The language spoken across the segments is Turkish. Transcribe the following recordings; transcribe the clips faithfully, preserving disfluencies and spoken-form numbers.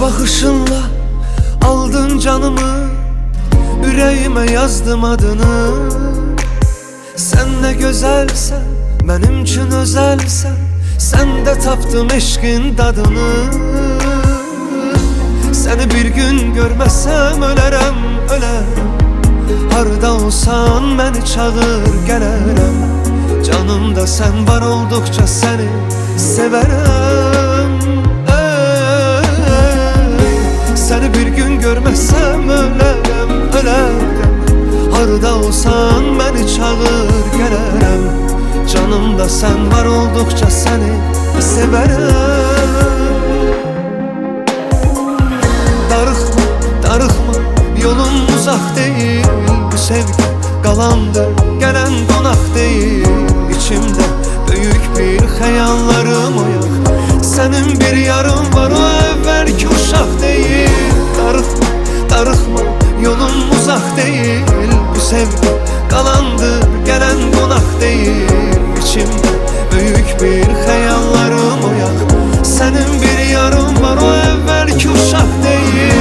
bakışınla aldın canımı, yüreğime yazdım adını. Sen ne güzelsen, benim için özelsen, sen de taptım eşkin dadını. Seni bir gün görmezsem ölerem, ölerem. Harda olsan beni çağır gelerem. Canımda sen var oldukça seni severem. Ey, seni bir gün görmezsem ölerem, ölerem. Harda olsan beni çağır gelerem. Canımda sen var oldukça seni severem. Darıkma, darıkma, yolun uzak değil. Bu sevgi galandır, gelen konak değil. İçimde büyük bir hayallarım oyak. Senin bir yarın var, o evvelki uşak değil. Darıkma, darıkma, yolun uzak değil. Bu sevgi galandır, gelen konak değil. İçimde büyük bir hayallarım oyak. Senin bir yarın var, o evvelki uşak değil.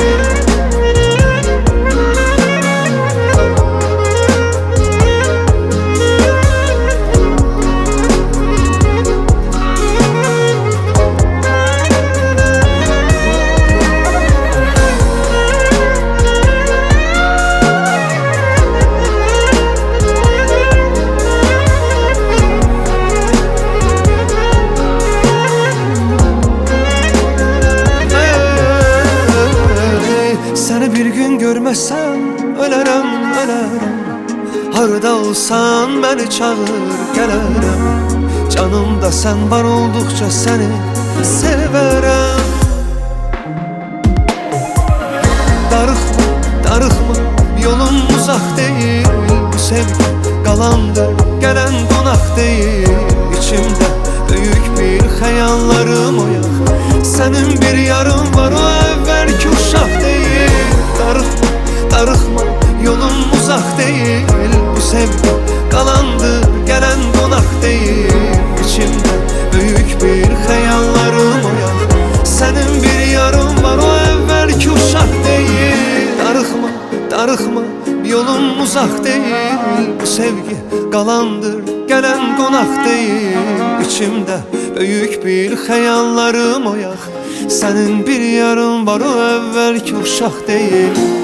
Seni bir gün görmezsem ölerem, ölerem. Harda olsan beni çağır gelerem. Canımda sen var oldukça seni severem. Darıkma, darıkma, yolun uzak değil. Bu sevgi galandır, gelen konak değil. İçimde büyük bir hayallarım oyak. Senin bir yarın var, o evvelki uşak değil. Darıkma, darıkma, yolun uzak değil. Bu sevgi galandır, gelen konak değil. İçimde büyük bir hayallarım oyak. Senin bir yarın var, o evvelki uşak değil. Darıkma, darıkma, yolun uzak değil. Bu sevgi galandır, gelen konak değil. İçimde büyük bir hayallarım oyak. Senin bir yarın var, o evvelki uşak değil.